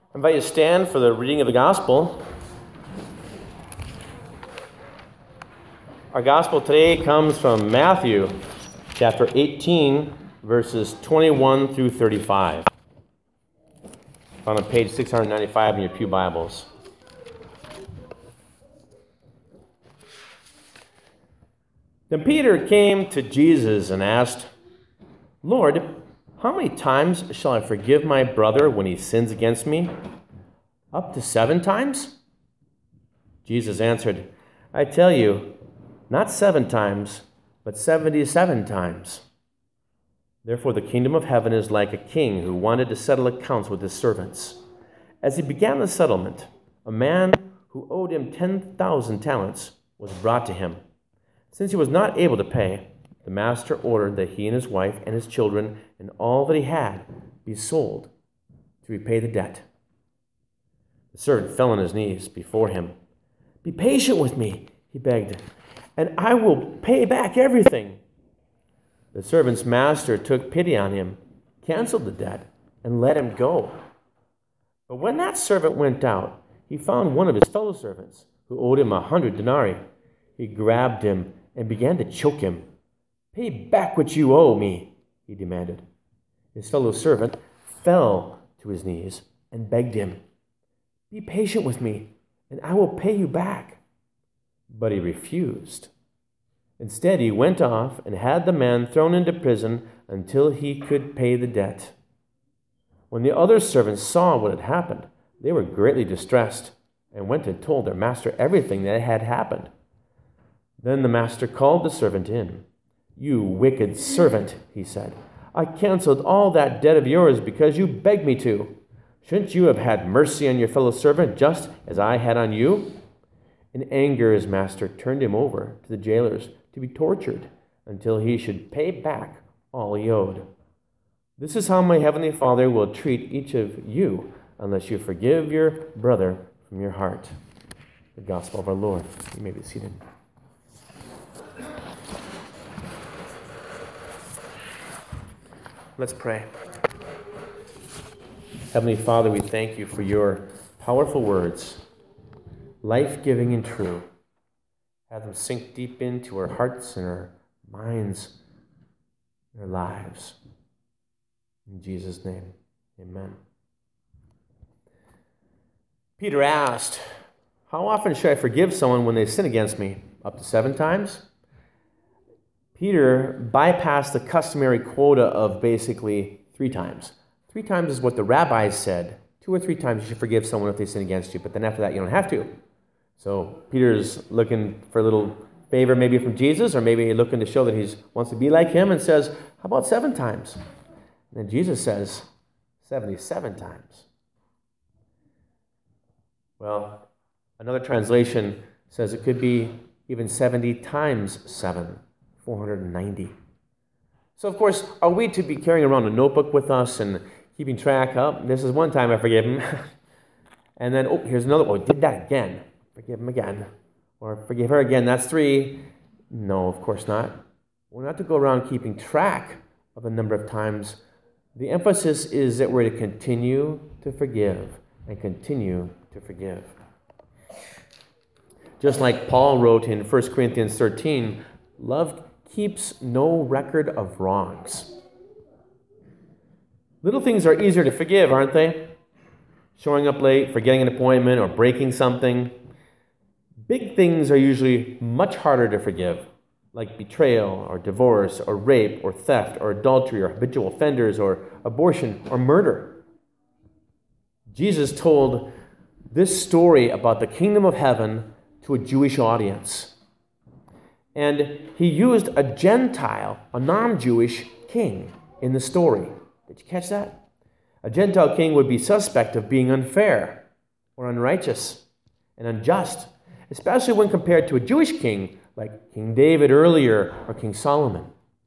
I invite you to stand for the reading of the gospel. Our gospel today comes from Matthew chapter 18, verses 21 through 35. Found on page 695 in your pew Bibles. Then Peter came to Jesus and asked, "Lord, how many times shall I forgive my brother when he sins against me? Up to 7 times?" Jesus answered, "I tell you, not 7 times, but 77 times. Therefore the kingdom of heaven is like a king who wanted to settle accounts with his servants. As he began the settlement, a man who owed him 10,000 talents was brought to him. Since he was not able to pay, the master ordered that he and his wife and his children and all that he had be sold to repay the debt. The servant fell on his knees before him. "Be patient with me," he begged, "and I will pay back everything." The servant's master took pity on him, canceled the debt, and let him go. But when that servant went out, he found one of his fellow servants who owed him 100 denarii. He grabbed him and began to choke him. "Pay back what you owe me," he demanded. His fellow servant fell to his knees and begged him, "Be patient with me, and I will pay you back." But he refused. Instead, he went off and had the man thrown into prison until he could pay the debt. When the other servants saw what had happened, they were greatly distressed and went and told their master everything that had happened. Then the master called the servant in. "You wicked servant," he said, "I canceled all that debt of yours because you begged me to. Shouldn't you have had mercy on your fellow servant just as I had on you?" In anger, his master turned him over to the jailers to be tortured until he should pay back all he owed. This is how my heavenly Father will treat each of you unless you forgive your brother from your heart. The gospel of our Lord. You may be seated. Let's pray. Heavenly Father, we thank you for your powerful words, life-giving and true. Have them sink deep into our hearts and our minds and our lives. In Jesus' name, amen. Peter asked, "How often should I forgive someone when they sin against me? Up to 7 times?" Peter bypassed the customary quota of basically 3 times. 3 times is what the rabbis said. 2 or 3 times you should forgive someone if they sin against you, but then after that you don't have to. So Peter's looking for a little favor maybe from Jesus, or maybe looking to show that he wants to be like him, and says, "How about 7 times?" And then Jesus says, 77 times. Well, another translation says it could be even 70 times 7. 490. So, of course, are we to be carrying around a notebook with us and keeping track of, this is 1 time I forgive him, and then, here's another one, did that again, forgive him again, or forgive her again, that's 3. No, of course not. We're not to go around keeping track of the number of times. The emphasis is that we're to continue to forgive and continue to forgive. Just like Paul wrote in 1 Corinthians 13, love keeps no record of wrongs. Little things are easier to forgive, aren't they? Showing up late, forgetting an appointment, or breaking something. Big things are usually much harder to forgive, like betrayal, or divorce, or rape, or theft, or adultery, or habitual offenders, or abortion, or murder. Jesus told this story about the kingdom of heaven to a Jewish audience. And he used a Gentile, a non-Jewish king in the story. Did you catch that? A Gentile king would be suspect of being unfair or unrighteous and unjust, especially when compared to a Jewish king like King David earlier or King Solomon.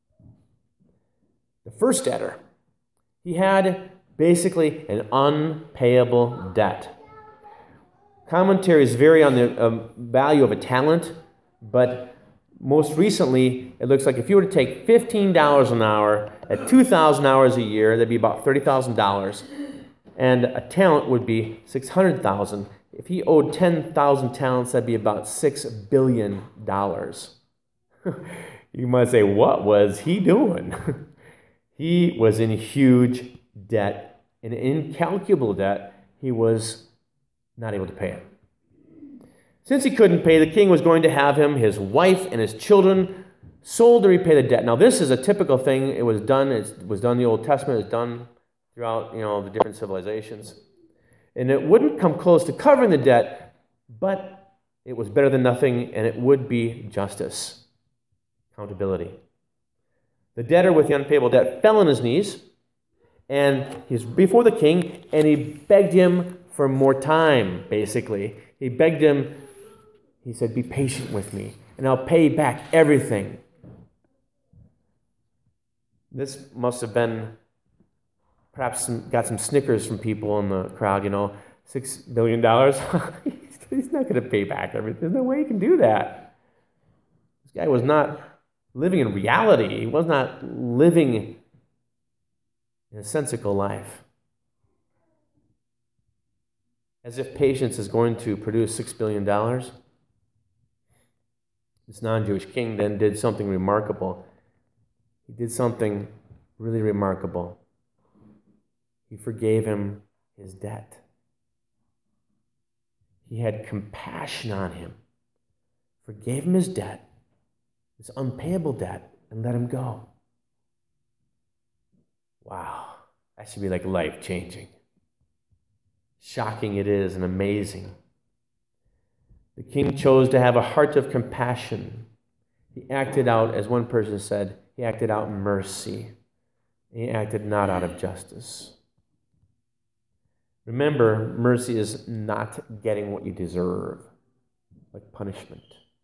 The first debtor, he had basically an unpayable debt. Commentaries vary on the value of a talent, but most recently, it looks like if you were to take $15 an hour at 2,000 hours a year, that'd be about $30,000. and a talent would be 600,000. If he owed 10,000 talents, that'd be about $6 billion. You might say, what was he doing? He was in huge debt, an incalculable debt. He was not able to pay it. Since he couldn't pay, the king was going to have him, his wife, and his children sold to repay the debt. Now, this is a typical thing. It was done in the Old Testament. It's done throughout, the different civilizations. And it wouldn't come close to covering the debt, but it was better than nothing, and it would be justice, accountability. The debtor with the unpayable debt fell on his knees, and he's before the king, and he begged him for more time, basically. He begged him, he said, be patient with me, and I'll pay back everything. This must have been, perhaps got some snickers from people in the crowd, $6 billion. He's not going to pay back everything. There's no way he can do that. This guy was not living in reality. He was not living in a sensical life. As if patience is going to produce $6 billion. This non-Jewish king then did something remarkable. He did something really remarkable. He forgave him his debt. He had compassion on him, forgave him his debt, his unpayable debt, and let him go. Wow, that should be like life-changing. Shocking it is, and amazing. The king chose to have a heart of compassion. He acted out, as one person said, he acted out mercy. He acted not out of justice. Remember, mercy is not getting what you deserve, like punishment,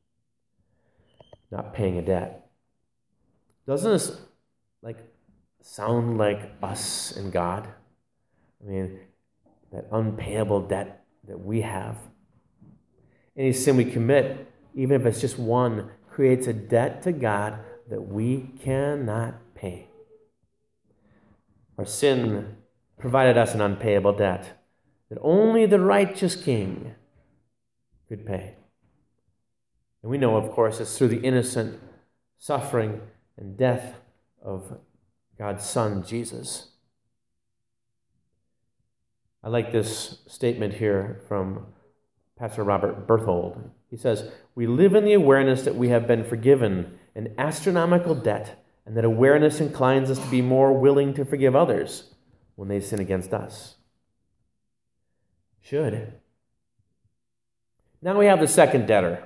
not paying a debt. Doesn't this sound like us and God? I mean, that unpayable debt that we have. Any sin we commit, even if it's just one, creates a debt to God that we cannot pay. Our sin provided us an unpayable debt that only the righteous king could pay. And we know, of course, it's through the innocent suffering and death of God's Son, Jesus. I like this statement here from Pastor Robert Berthold. He says, we live in the awareness that we have been forgiven an astronomical debt, and that awareness inclines us to be more willing to forgive others when they sin against us. Should. Now we have the second debtor.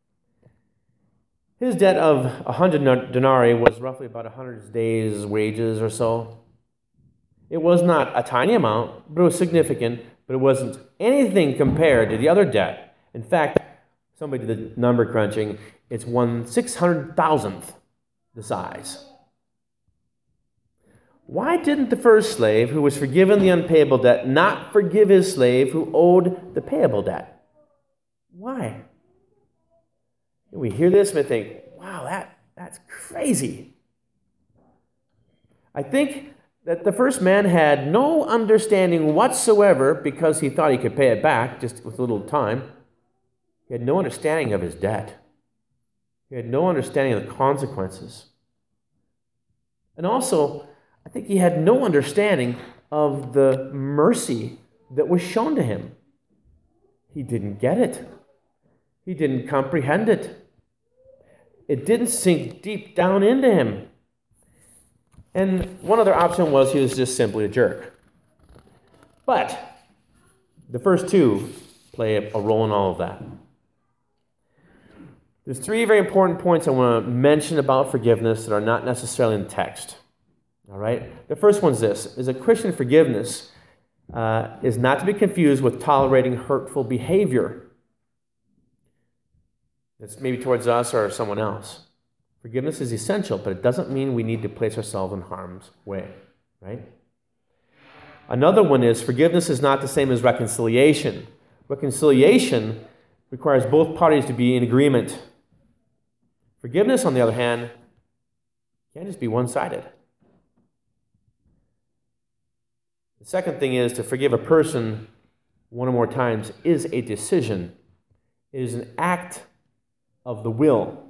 His debt of 100 denarii was roughly about 100 days' wages or so. It was not a tiny amount, but it was significant, but it wasn't anything compared to the other debt. In fact, somebody did the number crunching, it's 1/600,000th the size. Why didn't the first slave, who was forgiven the unpayable debt, not forgive his slave who owed the payable debt? Why? We hear this and we think, wow, that's crazy. I think that the first man had no understanding whatsoever, because he thought he could pay it back just with a little time. He had no understanding of his debt. He had no understanding of the consequences. And also, I think he had no understanding of the mercy that was shown to him. He didn't get it. He didn't comprehend it. It didn't sink deep down into him. And one other option was he was just simply a jerk. But the first two play a role in all of that. There's three very important points I want to mention about forgiveness that are not necessarily in the text. All right? The first one's this, is that Christian forgiveness is not to be confused with tolerating hurtful behavior. That's maybe towards us or someone else. Forgiveness is essential, but it doesn't mean we need to place ourselves in harm's way, right? Another one is forgiveness is not the same as reconciliation. Reconciliation requires both parties to be in agreement. Forgiveness, on the other hand, can't just be one-sided. The second thing is to forgive a person one or more times is a decision. It is an act of the will.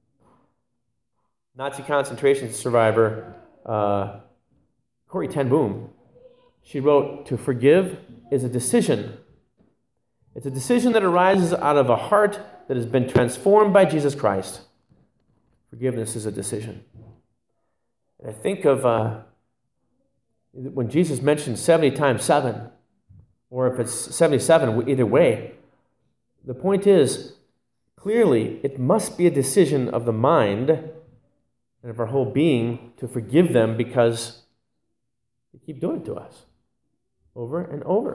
Nazi concentration survivor Corrie ten Boom, she wrote, "To forgive is a decision. It's a decision that arises out of a heart that has been transformed by Jesus Christ. Forgiveness is a decision." And I think of when Jesus mentioned 70 times 7, or if it's 77, either way, the point is, clearly, it must be a decision of the mind and of our whole being to forgive them because they keep doing it to us over and over.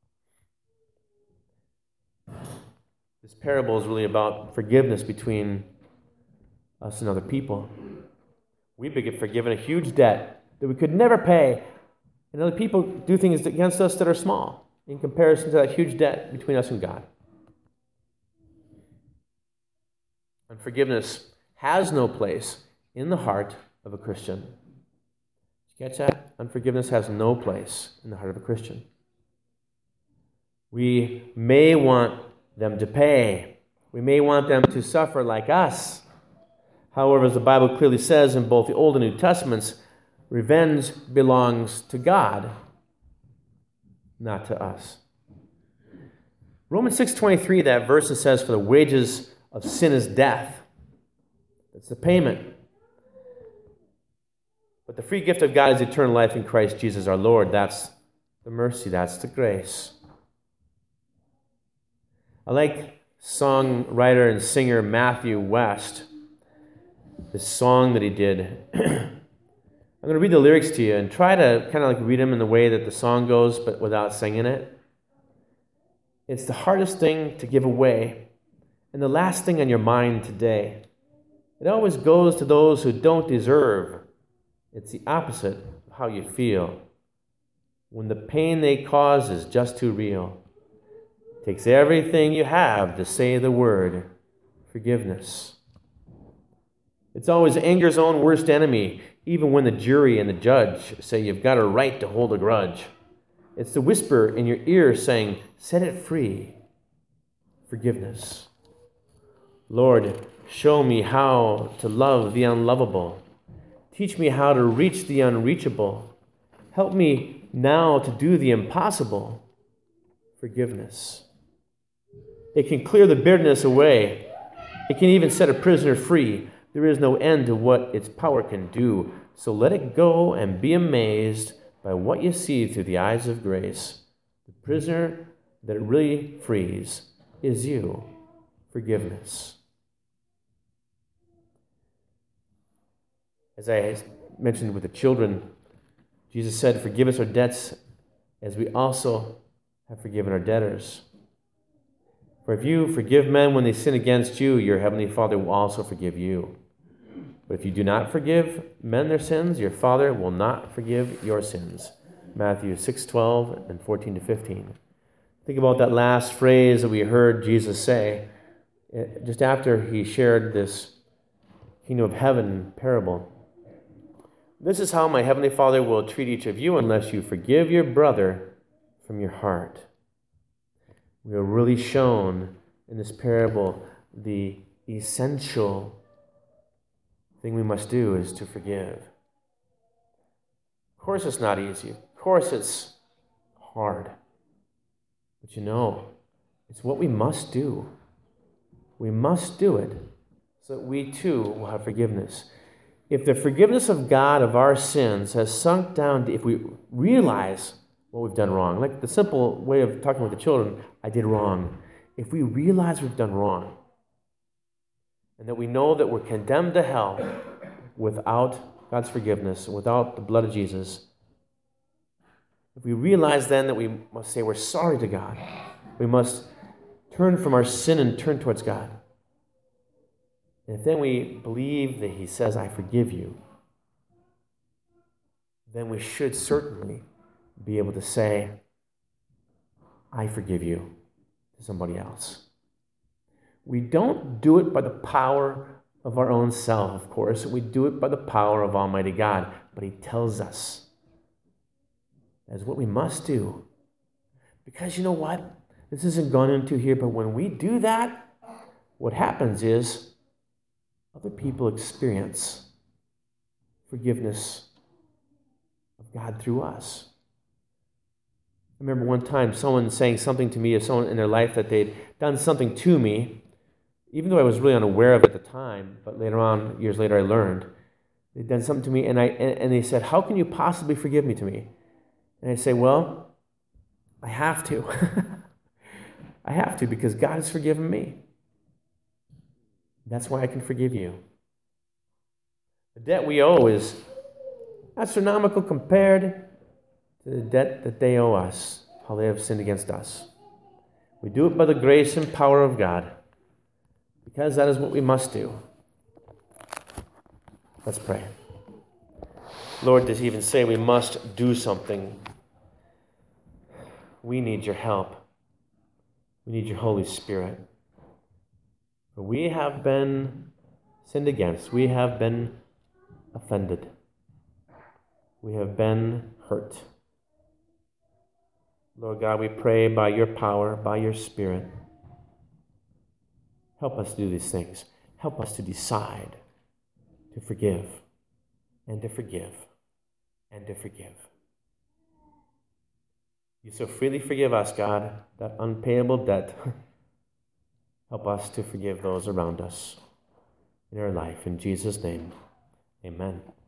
This parable is really about forgiveness between us and other people. We've been forgiven a huge debt that we could never pay, and other people do things against us that are small in comparison to that huge debt between us and God. Unforgiveness has no place in the heart of a Christian. Did you catch that? Unforgiveness has no place in the heart of a Christian. We may want them to pay. We may want them to suffer like us. However, as the Bible clearly says in both the Old and New Testaments, revenge belongs to God, not to us. Romans 6:23, that verse that says, "For the wages of sin is death." That's the payment. But the free gift of God is eternal life in Christ Jesus our Lord. That's the mercy. That's the grace. I like songwriter and singer Matthew West, this song that he did. I'm going to read the lyrics to you and try to kind of like read them in the way that the song goes, but without singing it. It's the hardest thing to give away and the last thing on your mind today. It always goes to those who don't deserve. It's the opposite of how you feel. When the pain they cause is just too real. It takes everything you have to say the word forgiveness. It's always anger's own worst enemy, even when the jury and the judge say you've got a right to hold a grudge. It's the whisper in your ear saying, set it free. Forgiveness. Lord, show me how to love the unlovable. Teach me how to reach the unreachable. Help me now to do the impossible. Forgiveness. It can clear the bitterness away. It can even set a prisoner free. There is no end to what its power can do. So let it go and be amazed by what you see through the eyes of grace. The prisoner that it really frees is you. Forgiveness. As I mentioned with the children, Jesus said, forgive us our debts as we also have forgiven our debtors. For if you forgive men when they sin against you, your heavenly Father will also forgive you. But if you do not forgive men their sins, your Father will not forgive your sins. Matthew 6:12 and 14 to 15. Think about that last phrase that we heard Jesus say just after he shared this kingdom of heaven parable. This is how my heavenly Father will treat each of you unless you forgive your brother from your heart. We are really shown in this parable the essential thing we must do is to forgive. Of course it's not easy. Of course it's hard. But you know, it's what we must do. We must do it so that we too will have forgiveness. If the forgiveness of God of our sins has sunk down, if we realize what we've done wrong, like the simple way of talking with the children, I did wrong. If we realize we've done wrong, and that we know that we're condemned to hell without God's forgiveness, without the blood of Jesus, if we realize then that we must say we're sorry to God, we must turn from our sin and turn towards God. And if then we believe that he says, I forgive you, then we should certainly be able to say, I forgive you to somebody else. We don't do it by the power of our own self, of course. We do it by the power of Almighty God. But he tells us as what we must do. Because you know what? This isn't gone into here, but when we do that, what happens is other people experience forgiveness of God through us. I remember one time someone saying something to me of someone in their life that they'd done something to me, even though I was really unaware of it at the time, but later on, years later, I learned. They'd done something to me, and they said, "How can you possibly forgive me to me?" And I say, "Well, I have to. I have to, because God has forgiven me. That's why I can forgive you." The debt we owe is astronomical compared to the debt that they owe us, how they have sinned against us. We do it by the grace and power of God, because that is what we must do. Let's pray. Lord, does he even say we must do something? We need your help. We need your Holy Spirit. For we have been sinned against. We have been offended. We have been hurt. Lord God, we pray by your power, by your Spirit, help us do these things. Help us to decide to forgive and to forgive and to forgive. You so freely forgive us, God, that unpayable debt. Help us to forgive those around us in our life. In Jesus' name, amen.